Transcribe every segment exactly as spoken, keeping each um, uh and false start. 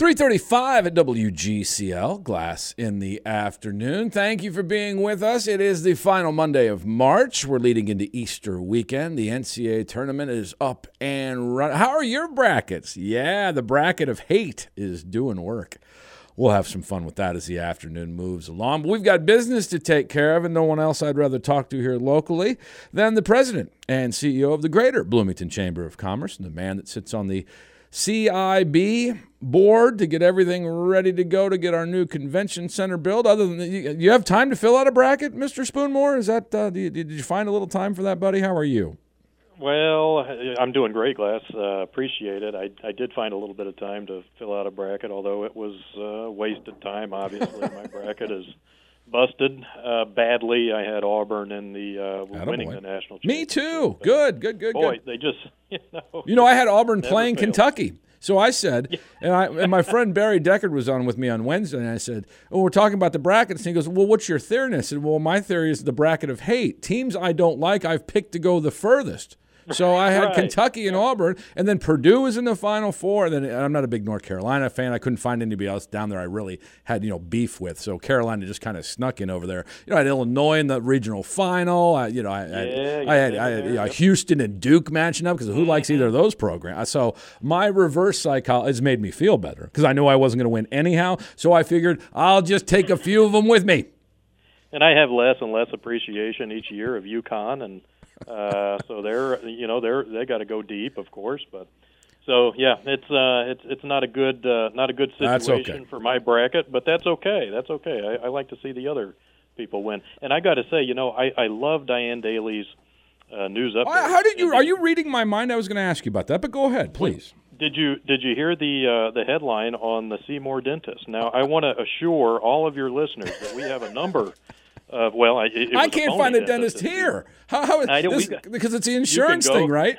three thirty-five at W G C L, Glass in the afternoon. Thank you for being with us. It is the final Monday of March. We're leading into Easter weekend. The N C double A tournament is up and running. How are your brackets? Yeah, the bracket of hate is doing work. We'll have some fun with that as the afternoon moves along. But we've got business to take care of, and no one else I'd rather talk to here locally than the president and C E O of the Greater Bloomington Chamber of Commerce, and the man that sits on the C I B board to get everything ready to go to get our new convention center built. Other than you, you have time to fill out a bracket, Mister Spoonmore? Is that uh, did, did you find a little time for that, buddy? How are you? Well, I'm doing great, Glass. Uh, appreciate it. I, I did find a little bit of time to fill out a bracket, although it was uh, wasted time. Obviously, my bracket is busted uh, badly. I had Auburn in the uh, winning the national championship. Me too. Good, good, good, Boy, good. they just you know. You know, I had Auburn playing failed. Kentucky. So I said, and, I, and my friend Barry Deckard was on with me on Wednesday, and I said, oh, we're talking about the brackets. And he goes, well, what's your theory? And I said, well, my theory is the bracket of hate. Teams I don't like, I've picked to go the furthest. So I had right. Kentucky and Auburn, and then Purdue was in the Final Four. And then and I'm not a big North Carolina fan. I couldn't find anybody else down there I really had, you know, beef with. So Carolina just kind of snuck in over there. You know, I had Illinois in the regional final. I, you know, I, yeah, I, yeah, I had, I had you know, Houston and Duke matching up because who likes either of those programs? So my reverse psychology has made me feel better because I knew I wasn't going to win anyhow. So I figured I'll just take a few of them with me. And I have less and less appreciation each year of UConn, and uh, so they're you know they're they got to go deep, of course. But so yeah, it's uh, it's it's not a good uh, not a good situation okay. for my bracket, but that's okay. That's okay. I, I like to see the other people win, and I got to say, you know, I, I love Diane Daly's uh, news update. How did you? Are you reading my mind? I was going to ask you about that, but go ahead, please. Did you did you hear the uh, the headline on the Seymour dentist? Now, I want to assure all of your listeners that we have a number. Uh, well, I, it I can't find a dentist, dentist here. How, how, I this, got, because it's the insurance go, thing, right?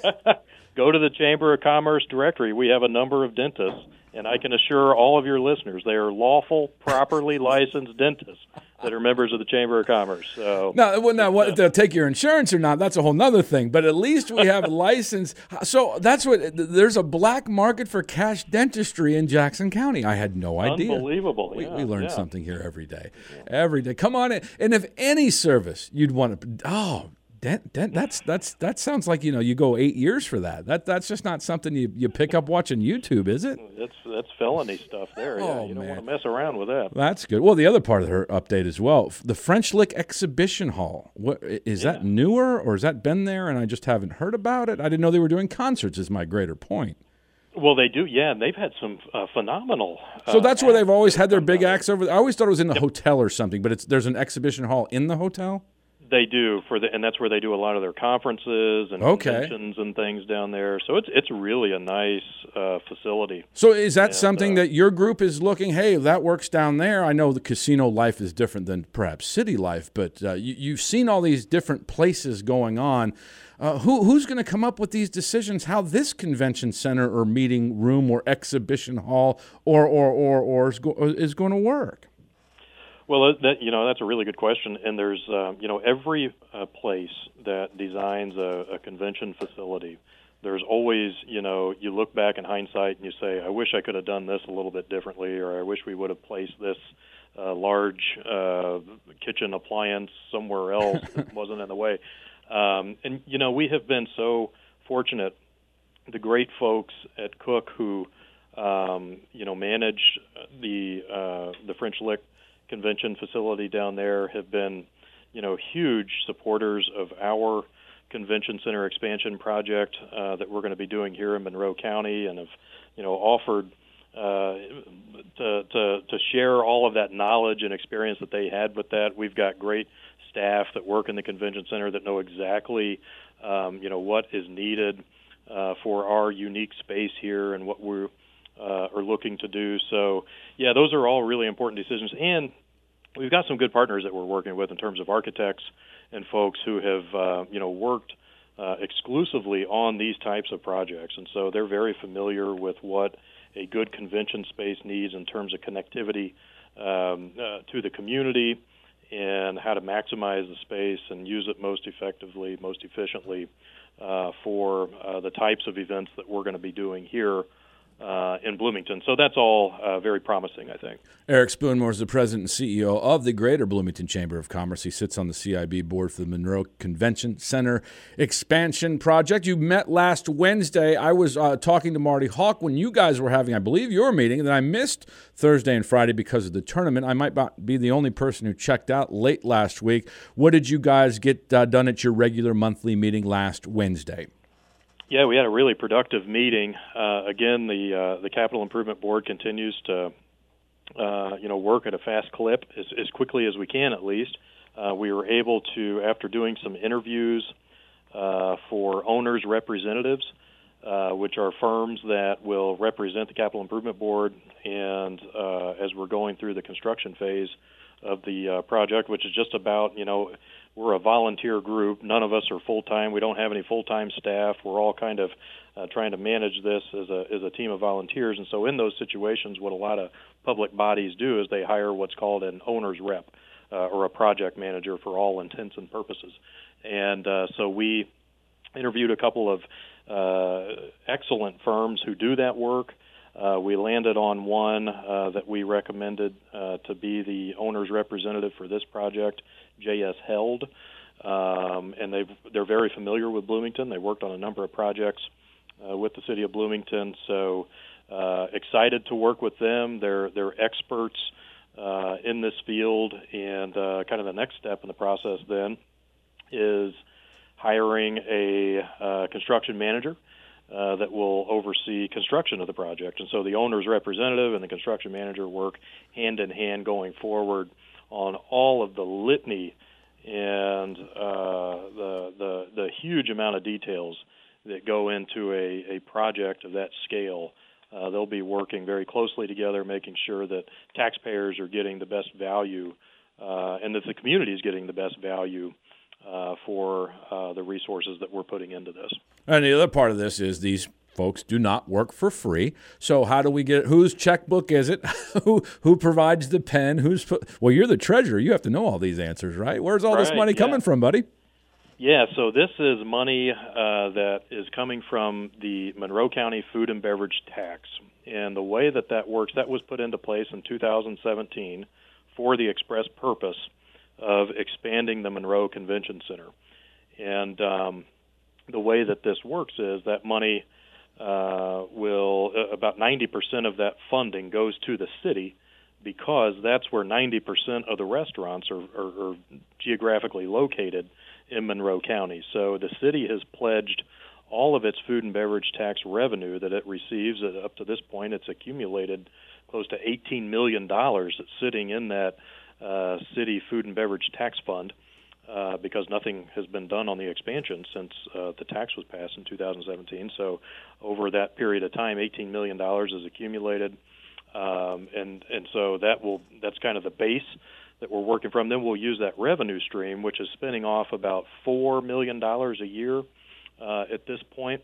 Go to the Chamber of Commerce directory. We have a number of dentists, and I can assure all of your listeners they are lawful, properly licensed dentists that are members of the Chamber of Commerce. So now, well, now what, if they'll take your insurance or not, that's a whole nother thing. But at least we have a license. So that's what there's a black market for cash dentistry in Jackson County. I had no idea. Unbelievable. We, yeah, we learn yeah. something here every day. Yeah. Every day. Come on in. And if any service you'd want to, oh, Dent, dent, that's that's that sounds like, you know, you go eight years for that. That that's just not something you, you pick up watching YouTube, is it? That's that's felony stuff there. Oh, yeah, you don't man. want to mess around with that. That's good. Well, the other part of her update as well, the French Lick Exhibition Hall. What is yeah. that newer, or has that been there and I just haven't heard about it? I didn't know they were doing concerts. Is my greater point. Well, they do, yeah. And they've had some uh, phenomenal. Uh, so that's where they've always had their big acts over there. I always thought it was in the yep. hotel or something, but it's there's an exhibition hall in the hotel. They do for the, and that's where they do a lot of their conferences and okay. conventions and things down there. So it's it's really a nice uh, facility. So is that and, something uh, that your group is looking? Hey, that works down there. I know the casino life is different than perhaps city life, but uh, you, you've seen all these different places going on. Uh, who who's going to come up with these decisions? How this convention center or meeting room or exhibition hall or or or or is, go, is going to work? Well, that, you know, that's a really good question. And there's, uh, you know, every uh, place that designs a, a convention facility, there's always, you know, you look back in hindsight and you say, I wish I could have done this a little bit differently, or I wish we would have placed this uh, large uh, kitchen appliance somewhere else that wasn't in the way. Um, and, you know, we have been so fortunate, the great folks at Cook who, um, you know, manage the uh, the French Lick convention facility down there have been, you know, huge supporters of our convention center expansion project uh, that we're going to be doing here in Monroe County, and have, you know, offered uh, to, to to share all of that knowledge and experience that they had with that. We've got great staff that work in the convention center that know exactly, um, you know, what is needed uh, for our unique space here and what we're uh, are looking to do. So, yeah, those are all really important decisions. And we've got some good partners that we're working with in terms of architects and folks who have, uh, you know, worked uh, exclusively on these types of projects. And so they're very familiar with what a good convention space needs in terms of connectivity um, uh, to the community and how to maximize the space and use it most effectively, most efficiently uh, for uh, the types of events that we're going to be doing here uh, in Bloomington. So that's all uh, very promising, I think. Eric Spoonmore is the president and C E O of the Greater Bloomington Chamber of Commerce. He sits on the C I B board for the Monroe Convention Center Expansion Project. You met last Wednesday. I was uh, talking to Marty Hawk when you guys were having, I believe, your meeting, and then I missed Thursday and Friday because of the tournament. I might be the only person who checked out late last week. What did you guys get uh, done at your regular monthly meeting last Wednesday? Yeah, we had a really productive meeting. Uh, again, the uh, the Capital Improvement Board continues to uh, you know work at a fast clip as, as quickly as we can, at least. Uh, we were able to, after doing some interviews uh, for owners' representatives, uh, which are firms that will represent the Capital Improvement Board, and uh, as we're going through the construction phase of the uh, project, which is just about, you know, we're a volunteer group. None of us are full-time. We don't have any full-time staff. We're all kind of uh, trying to manage this as a as a team of volunteers. And so in those situations, what a lot of public bodies do is they hire what's called an owner's rep uh, or a project manager for all intents and purposes. And uh, so we interviewed a couple of uh, excellent firms who do that work. Uh, we landed on one uh, that we recommended uh, to be the owner's representative for this project, J S Held, um, and they've, they're very familiar with Bloomington. They worked on a number of projects uh, with the city of Bloomington, so uh, excited to work with them. They're they're experts uh, in this field, and uh, kind of the next step in the process then is hiring a uh, construction manager Uh, that will oversee construction of the project. And so the owner's representative and the construction manager work hand in hand going forward on all of the litany and uh, the, the the huge amount of details that go into a, a project of that scale. Uh, they'll be working very closely together, making sure that taxpayers are getting the best value uh, and that the community is getting the best value Uh, for uh, the resources that we're putting into this. And the other part of this is these folks do not work for free. So how do we get, whose checkbook is it? who who provides the pen? Who's Well, you're the treasurer. You have to know all these answers, right? Where's all right, this money yeah. coming from, buddy? Yeah, so this is money uh, that is coming from the Monroe County Food and Beverage Tax. And the way that that works, that was put into place in two thousand seventeen for the express purpose of expanding the Monroe Convention Center. And um, the way that this works is that money uh, will, uh, about ninety percent of that funding goes to the city because that's where ninety percent of the restaurants are, are, are geographically located in Monroe County. So the city has pledged all of its food and beverage tax revenue that it receives. Up to this point, it's accumulated close to eighteen million dollars that's sitting in that Uh, city food and beverage tax fund uh, because nothing has been done on the expansion since uh, the tax was passed in two thousand seventeen. So over that period of time, eighteen million dollars is accumulated, um, and and so that will that's kind of the base that we're working from. Then we'll use that revenue stream, which is spinning off about four million dollars a year uh, at this point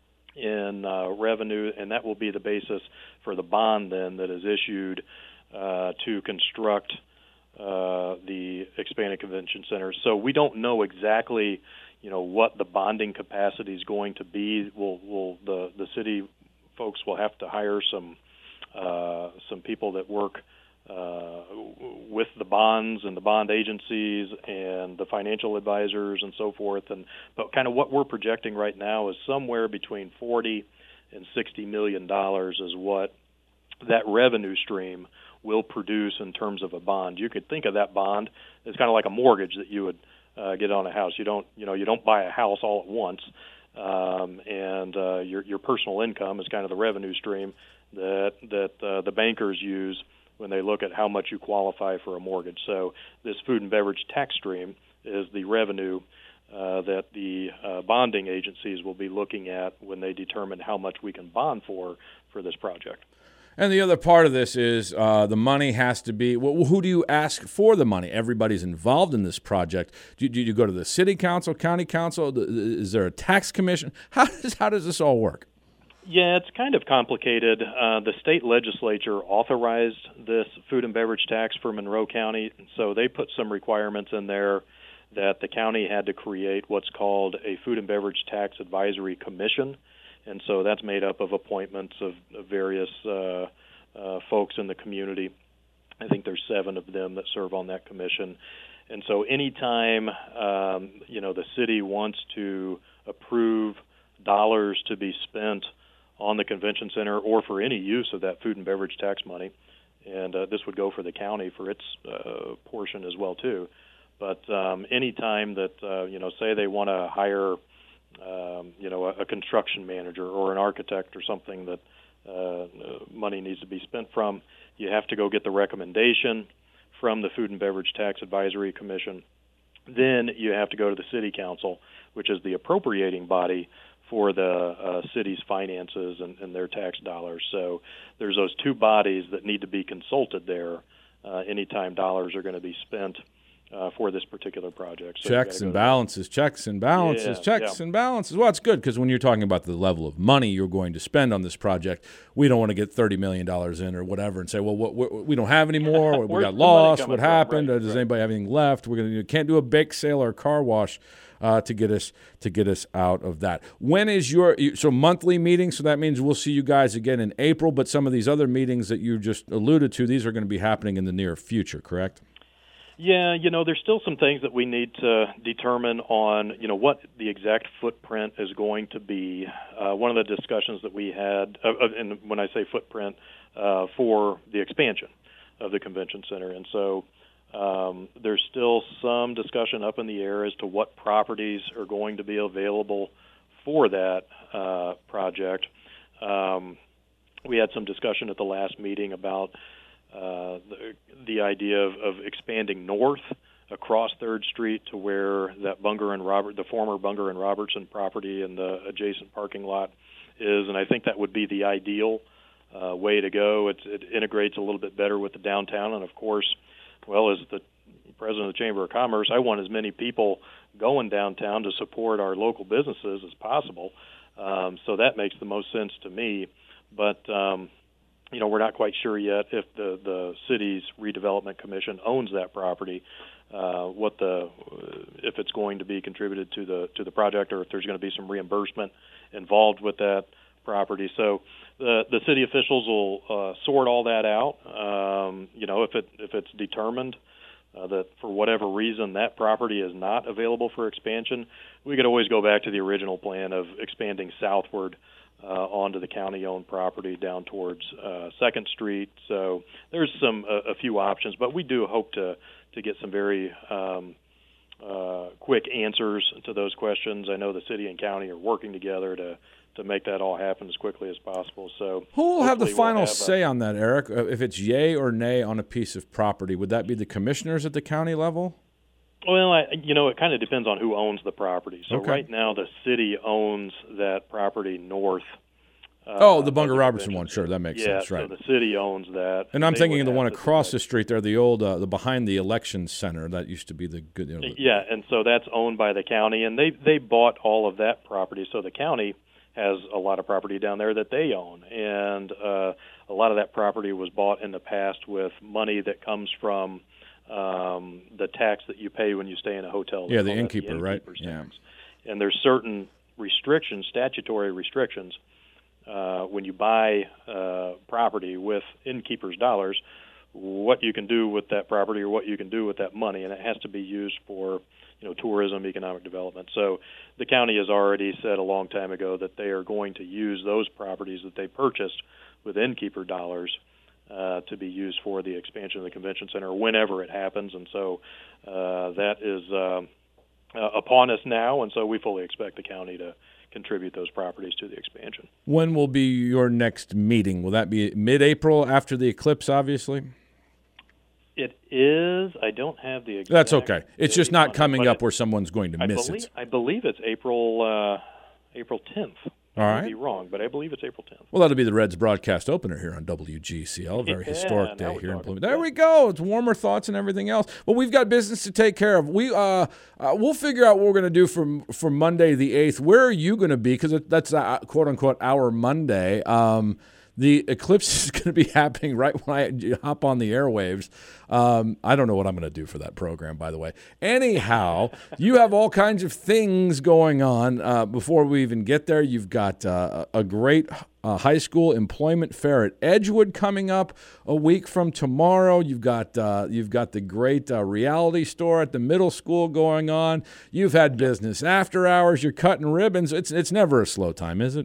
in uh, revenue, and that will be the basis for the bond then that is issued uh, to construct Uh, the expanded convention center. So we don't know exactly, you know, what the bonding capacity is going to be. We'll, we'll the the city folks will have to hire some uh, some people that work uh, with the bonds and the bond agencies and the financial advisors and so forth. And but kind of what we're projecting right now is somewhere between forty and sixty million dollars is what that revenue stream will produce in terms of a bond. You could think of that bond as kind of like a mortgage that you would uh, get on a house. You don't, you know, you don't buy a house all at once, um, and uh, your your personal income is kind of the revenue stream that that uh, the bankers use when they look at how much you qualify for a mortgage. So this food and beverage tax stream is the revenue uh, that the uh, bonding agencies will be looking at when they determine how much we can bond for for this project. And the other part of this is uh, the money has to be, well, who do you ask for the money? Everybody's involved in this project. Do, do you go to the city council, county council? Is there a tax commission? How does, how does this all work? Yeah, it's kind of complicated. Uh, the state legislature authorized this food and beverage tax for Monroe County, so they put some requirements in there that the county had to create what's called a food and beverage tax advisory commission. And so that's made up of appointments of, of various uh, uh, folks in the community. I think there's seven of them that serve on that commission. And so anytime, um, you know, the city wants to approve dollars to be spent on the convention center or for any use of that food and beverage tax money, and uh, this would go for the county for its uh, portion as well, too. But um, anytime that, uh, you know, say they want to hire, um, you know, a, a construction manager or an architect or something that uh, money needs to be spent from, you have to go get the recommendation from the Food and Beverage Tax Advisory Commission. Then you have to go to the City Council, which is the appropriating body for the uh, city's finances and, and their tax dollars. So there's those two bodies that need to be consulted there uh, anytime dollars are going to be spent uh, for this particular project. So checks and balances, checks and balances, yeah, checks yeah. and balances. Well, it's good because when you're talking about the level of money you're going to spend on this project, we don't want to get thirty million dollars in or whatever and say, well, what, what, we don't have any more, we got lost, what happened, right, does right. anybody have anything left? We're going to can't do a bake sale or a car wash uh, to get us to get us out of that. When is your so monthly meeting? So that means we'll see you guys again in April. But some of these other meetings that you just alluded to, these are going to be happening in the near future, correct? Yeah, you know, there's still some things that we need to determine on, you know, what the exact footprint is going to be. Uh, one of the discussions that we had, uh, and when I say footprint, uh, for the expansion of the convention center. And so um, there's still some discussion up in the air as to what properties are going to be available for that uh, project. Um, we had some discussion at the last meeting about Uh, the, the idea of, of expanding north across Third Street to where that Bunger and Robert, the former Bunger and Robertson property and the adjacent parking lot is, and I think that would be the ideal uh, way to go. It's, it integrates a little bit better with the downtown, and of course, well, as the president of the Chamber of Commerce, I want as many people going downtown to support our local businesses as possible. Um, so that makes the most sense to me, but um, you know, we're not quite sure yet if the, the city's redevelopment commission owns that property, uh, what the if it's going to be contributed to the to the project, or if there's going to be some reimbursement involved with that property. So the the city officials will uh, sort all that out. Um, you know, if it if it's determined uh, that for whatever reason that property is not available for expansion, we could always go back to the original plan of expanding southward Uh, onto the county-owned property down towards uh, Second Street. So there's some a, a few options, but we do hope to to get some very um, uh, quick answers to those questions. I know the city and county are working together to to make that all happen as quickly as possible. So who will have the final we'll have say a, on that, Eric? If it's yay or nay on a piece of property, would that be the commissioners at the county level? Well, I, you know, it kind of depends on who owns the property. So okay. right now, the city owns that property north. Uh, oh, the Bunger Robertson one. Sure, that makes yeah, sense, right? so the city owns that. And I'm They thinking of would the one have to across decide. the street there, the old, uh, the behind the election center. That used to be the good. You know, the, Yeah, and so that's owned by the county, and they they bought all of that property. So the county has a lot of property down there that they own, and uh, a lot of that property was bought in the past with money that comes from um, the tax that you pay when you stay in a hotel. yeah, They the call innkeeper, that the right? innkeeper's Yeah. tax. And there's certain restrictions, statutory restrictions, uh, when you buy uh, property with innkeeper's dollars, what you can do with that property or what you can do with that money, and it has to be used for, you know, tourism, economic development. So the county has already said a long time ago that they are going to use those properties that they purchased with innkeeper dollars uh, to be used for the expansion of the convention center whenever it happens. And so uh, that is um, uh, upon us now, and so we fully expect the county to contribute those properties to the expansion. When will be your next meeting? Will that be mid-April after the eclipse, obviously? It is. I don't have the exact. That's okay. It's just not date on it, coming but up it- where someone's going to I miss believe, it. I believe it's April uh, April tenth. All I right. may be wrong, but I believe it's April tenth. Well, that'll be the Reds broadcast opener here on W G C L. A very Yeah, historic now day we're here in talking. Bloomington. There we go. It's warmer thoughts and everything else. Well, we've got business to take care of. We uh, uh we'll figure out what we're going to do for for Monday the eighth. Where are you going to be? Because that's uh, quote unquote our Monday. Um, The eclipse is going to be happening right when I hop on the airwaves. Um, I don't know what I'm going to do for that program, by the way. Anyhow, you have all kinds of things going on. Uh, before we even get there, you've got uh, a great uh, high school employment fair at Edgewood coming up a week from tomorrow. You've got uh, you've got the great uh, reality store at the middle school going on. You've had business after hours. You're cutting ribbons. It's it's never a slow time, is it?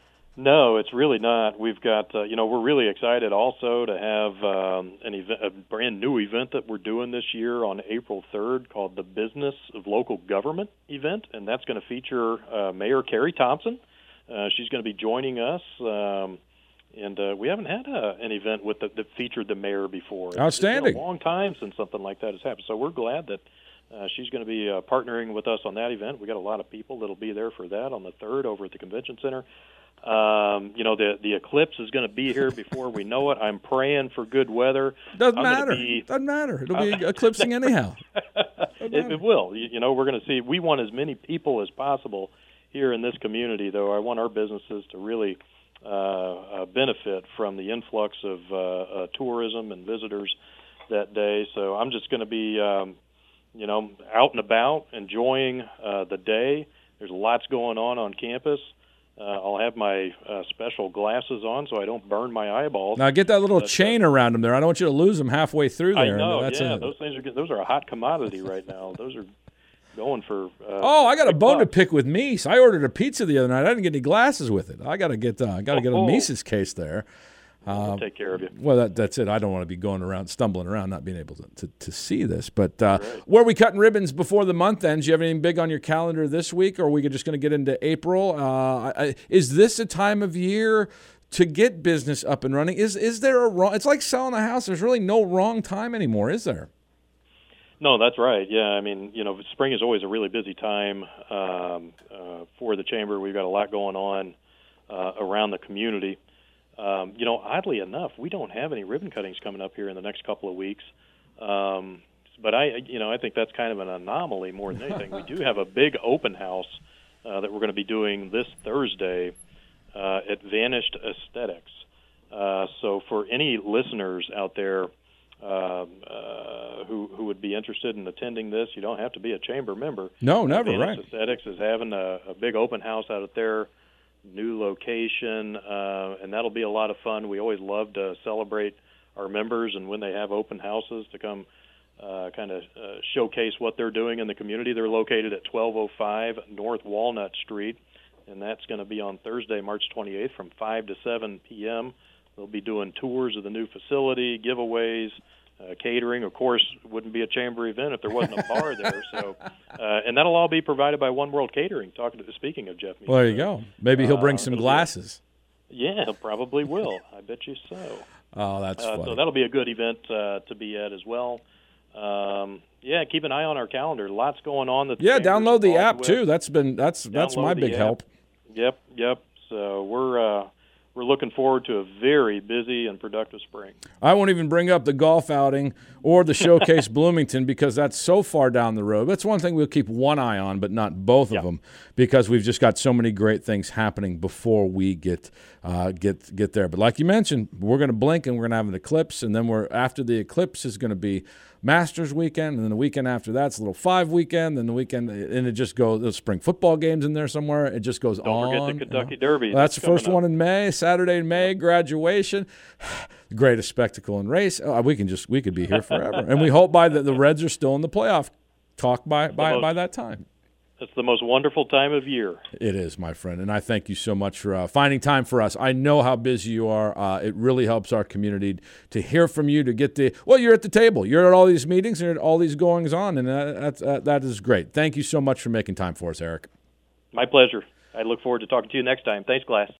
No, it's really not. We've got, uh, you know, we're really excited also to have um, an event, a brand new event that we're doing this year on April third called the Business of Local Government event, and that's going to feature uh, Mayor Carrie Thompson. Uh, she's going to be joining us, um, and uh, we haven't had a, an event with the, that featured the mayor before. It's, Outstanding. It's been a long time since something like that has happened, so we're glad that uh, she's going to be uh, partnering with us on that event. We got a lot of people that'll be there for that on the third over at the Convention Center. Um, you know, the the eclipse is going to be here before we know it. I'm praying for good weather. Doesn't I'm matter. Be, Doesn't matter. It'll be eclipsing anyhow. it, it will. You, you know, we're going to see. We want as many people as possible here in this community, though. I want our businesses to really uh, uh, benefit from the influx of uh, uh, tourism and visitors that day. So I'm just going to be, um, you know, out and about, enjoying uh, the day. There's lots going on on campus. Uh, I'll have my uh, special glasses on so I don't burn my eyeballs. Now get that little but, chain uh, around them there. I don't want you to lose them halfway through there. I know, That's yeah. a... Those things are those are a hot commodity right now. Those are going for. Uh, oh, I got a bone bucks. to pick with Mies. I ordered a pizza the other night. I didn't get any glasses with it. I got to get. Uh, I got to get a Oh. Mises case there. I'll take care of you. Well, that, that's it. I don't want to be going around, stumbling around, not being able to, to, to see this. But uh, Right. where are we cutting ribbons before the month ends? Do you have anything big on your calendar this week, or are we just going to get into April? Uh, I, is this a time of year to get business up and running? Is is there a wrong? It's like selling a house. There's really no wrong time anymore, is there? No, that's right. Yeah, I mean, you know, spring is always a really busy time um, uh, for the chamber. We've got a lot going on uh, around the community. Um, you know, oddly enough, we don't have any ribbon cuttings coming up here in the next couple of weeks. Um, but I, you know, I think that's kind of an anomaly more than anything. We do have a big open house uh, that we're going to be doing this Thursday uh, at Vanished Aesthetics. Uh, so for any listeners out there um, uh, who who would be interested in attending this, you don't have to be a chamber member. No, never. Vanished Right. Aesthetics is having a, a big open house out at their new location, uh, and that'll be a lot of fun. We always love to celebrate our members, and when they have open houses, to come uh, kind of uh, showcase what they're doing in the community. They're located at twelve oh five North Walnut Street, and that's going to be on Thursday, March twenty-eighth from five to seven p.m. They'll be doing tours of the new facility, giveaways, uh, catering. Of course, it wouldn't be a chamber event if there wasn't a bar there. So, uh, and that'll all be provided by One World Catering. Talking to speaking of Jeff. Well, there you go. Maybe he'll bring Uh, some it'll be- glasses. Yeah, he'll probably will. I bet you so. Oh, that's Uh, funny. so that'll be a good event uh, to be at as well. Um, yeah, keep an eye on our calendar. Lots going on. That the yeah, chamber's download the involved app with. too. That's been that's that's Download my the big app. help. Yep, yep. So we're uh, we're looking forward to a very busy and productive spring. I won't even bring up the golf outing or the Showcase Bloomington because that's so far down the road. That's one thing we'll keep one eye on, but not both Yeah. of them, because we've just got so many great things happening before we get uh, get get there. But like you mentioned, we're going to blink and we're going to have an eclipse, and then we're after the eclipse is going to be Masters weekend, and then the weekend after that's a little five weekend, and the weekend, and it just goes. There's spring football games in there somewhere. It just goes Don't on. forget the Kentucky you know. Derby. Well, that's the first coming one up. in May, Saturday in May, graduation. Greatest spectacle in race. Oh, we can just we could be here forever, and we hope by the the Reds are still in the playoff talk by by, most- by that time. It's the most wonderful time of year. It is, my friend, and I thank you so much for uh, finding time for us. I know how busy you are. Uh, it really helps our community to hear from you, to get the well. You're at the table. You're at all these meetings. You're at all these goings on, and that, that's uh, that is great. Thank you so much for making time for us, Eric. My pleasure. I look forward to talking to you next time. Thanks, Glass.